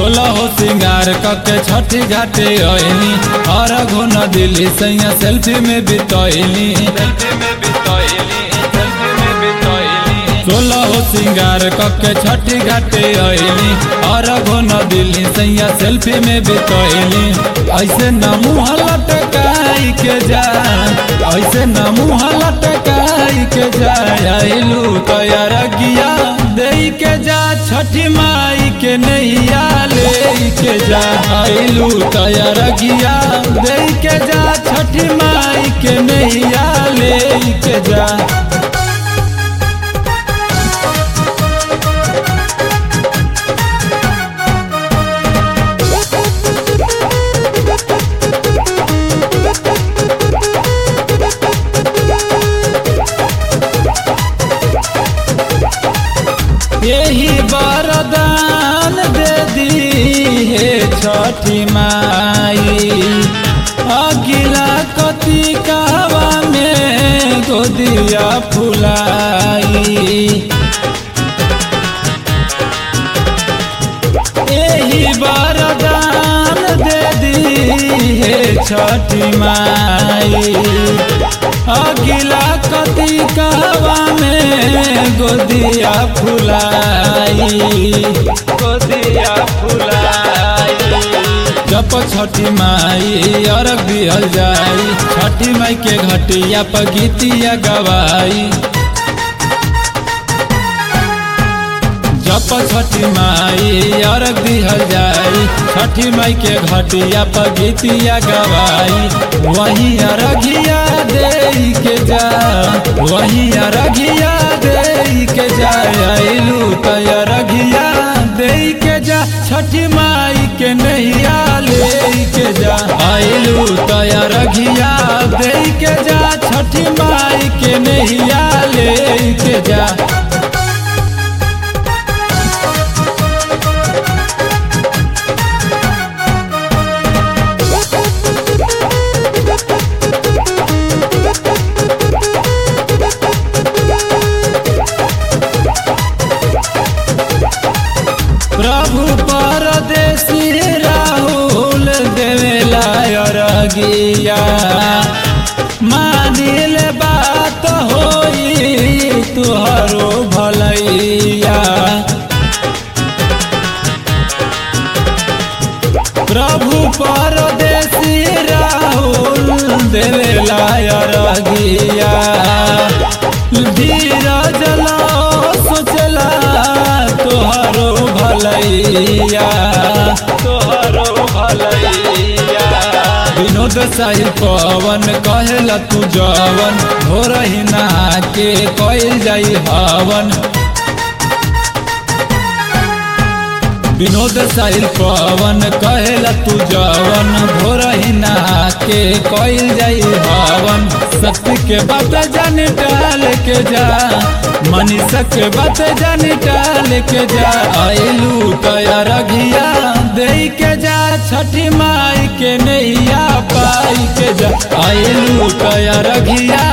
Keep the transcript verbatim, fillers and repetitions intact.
सोलह हो सिंगार कके छठी घाटे आईनी और घुन दिल्ली सैया सेल्फी में बितैली सोलह हो सिंगार कके छठी घाटे आईनी और घुन दिल्ली सैया सेल्फी में बितैली ऐसे न मुँह लटकाई के जा ऐसे न मुँह लटकाई के जा आइलू तैयार गिया दे के जा छठी माई के नैया ले के जा आइलू तैयार गिया दे के जा छठी माई के नैया ले के जा। यही वरदान दे दी है छठी माई अगिला कति कहवा में गोदिया फुलाई यही वरदान दे दी है छठी माई अगिला कति कहवा में गोदिया फुलाई गोदिया फुलाई जब छठी माई अरग दिहल जाई छठी माई के घटिया पर गीतिया गवाई जब छठी माई अरग दिहल जाई छठी माई के घटिया पर गीतिया गवाई वही अरगिया दे के जा वही अरगिया दे के जा आइलू तैयारगिया दे के जा छठी माई के नैया ले के जा आइलू तैयारगिया दे के जा छठी माई के नैया ले के जा। प्रभु परदेसी राहुल देवेला अरगिया मानिल बात होई तुहरो भलैया प्रभु परदेसी राहुल देवेला अरगिया धीरज लो सोचला तोहरो भलैया तोहरो भलैया विनोद साहिल पवन कहेला तू जवन हो रही नहा के कइल जाई हवन विनोद साहिल पवन कहेला तू जवन हो रही नहा के कइल जाई हवन शक्ति के बात जान डाल के जा मनीषा के बात जान डाल के जा आइलू तैयार घिया दे के जा छठी माई के नैया पाई के जा आइलू तैयार घिया